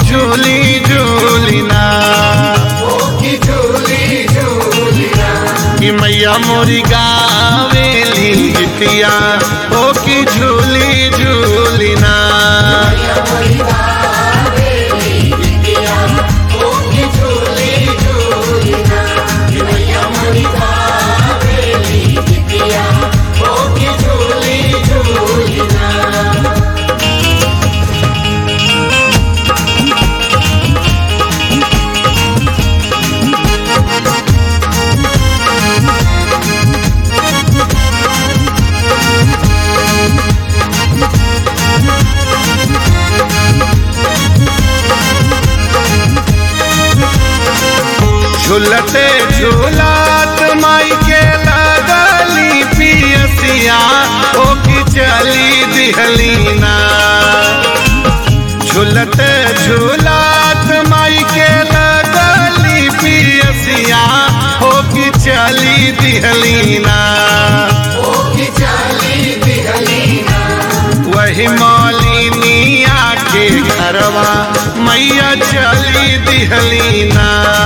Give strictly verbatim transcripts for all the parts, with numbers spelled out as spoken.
झूली झूलिना कि मैया मोरी गावेली गीतिया ओ की झूली झूलिना झूलते झूलात माई के लगली पियसिया ओ की चली दिहलीना झूलते झूलात माई के लगली पियसिया ओ की चली दिहलीना वही मौलिनिया के घरवा मैया चली दिहलीना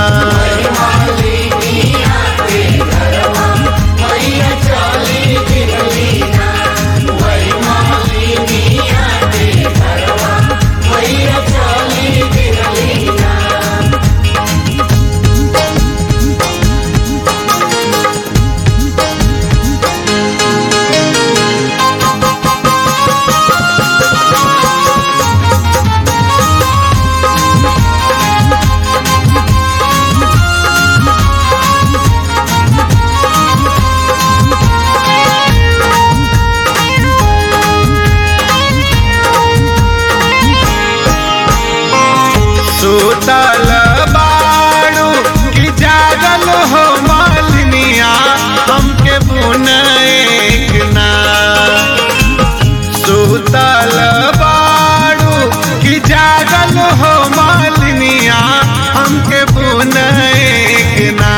सुतल बाड़ू कि जागल हो मालिनिया हमके बुनैक ना सुतल बाड़ू कि जागल हो मालिनिया हमके बुनैक ना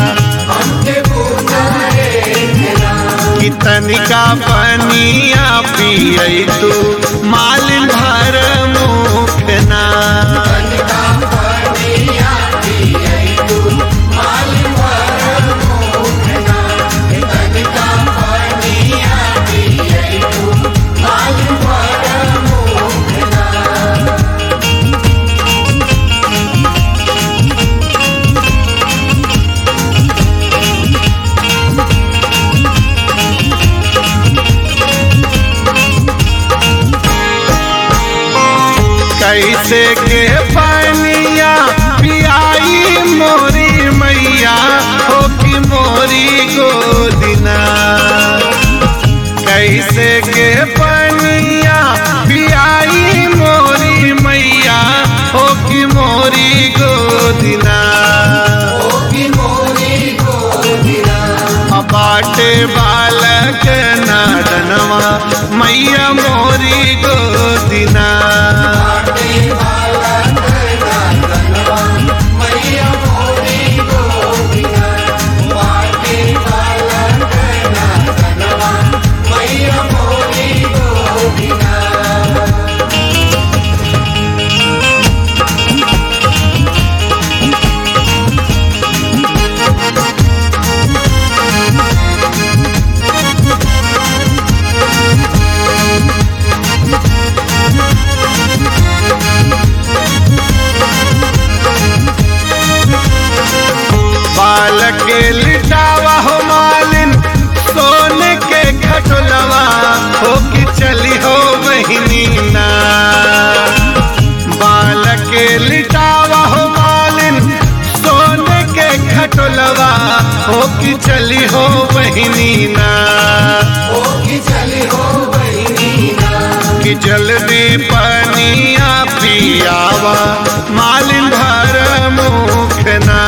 कि तनिका पनिया पियै तू मालिन भर मुख ना कैसे के पनिया पियाई मोरी मैया हो कि मोरी गोदिना कैसे के पनिया पियाई मोरी मैया हो कि मोरी गोदिना बाटे बालक नादनवा मैया मोरी गोदिना बालक लिटावा हो मालिन सोने के खटोलवा हो कि चली हो बहिनी ना बालक लिटावा हो मालिन सोने के खटोलवा हो कि चली हो बहिनी ना कि जल्दी पनिया पियावा मालिन भर मुख ना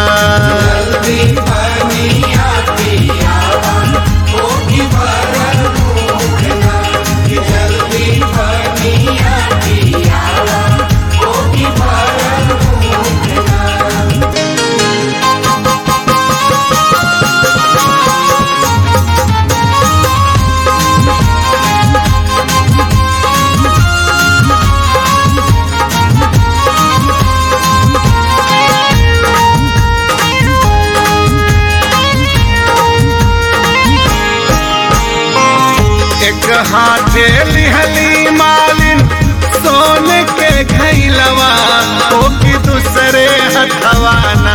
हाथे लिहली मालिन सोने के घैलवा हो कि दूसरे हथवाना।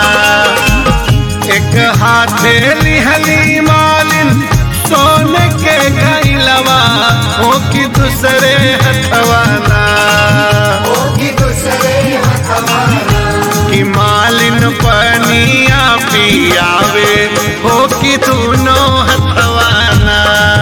एक हाथे लिहली मालिन सोने के घैलवा हो कि दूसरे हथवाना। कि मालिन पनिया पियावे हो कि दोनों हथवाना।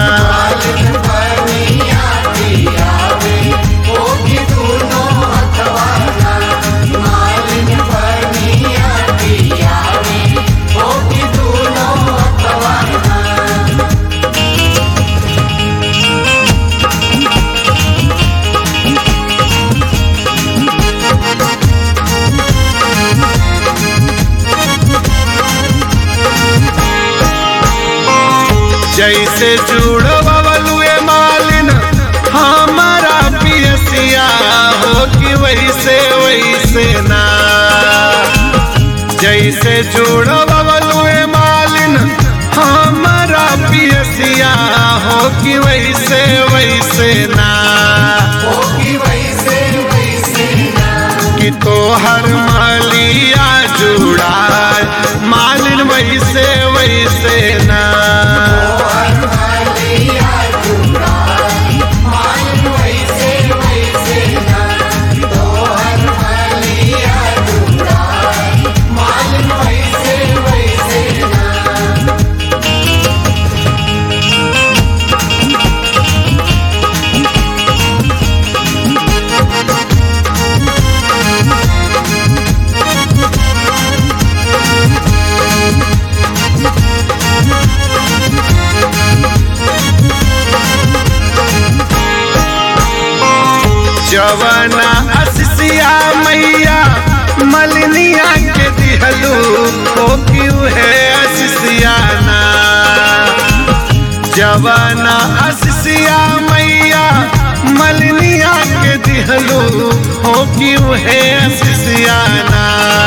जैसे जुड़वलुए मालिन हमारा पियसिया हो कि वैसे वैसे ना। जैसे जुड़वलुए मालिन हमारा पियसिया हो कि वैसे वैसे ना। कि तोहर मालिया जुड़ा मालिन वैसे वैसे ना। जवना असिया मैया मलिनिया के दिहलू हो क्यों है असियाना। जवना असिया मैया मलिनिया के दिहलू हो क्यों है असियाना।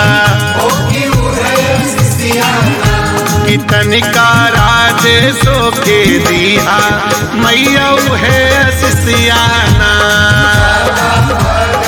कि तनिका राजेशो के दिया मैया है असियाना।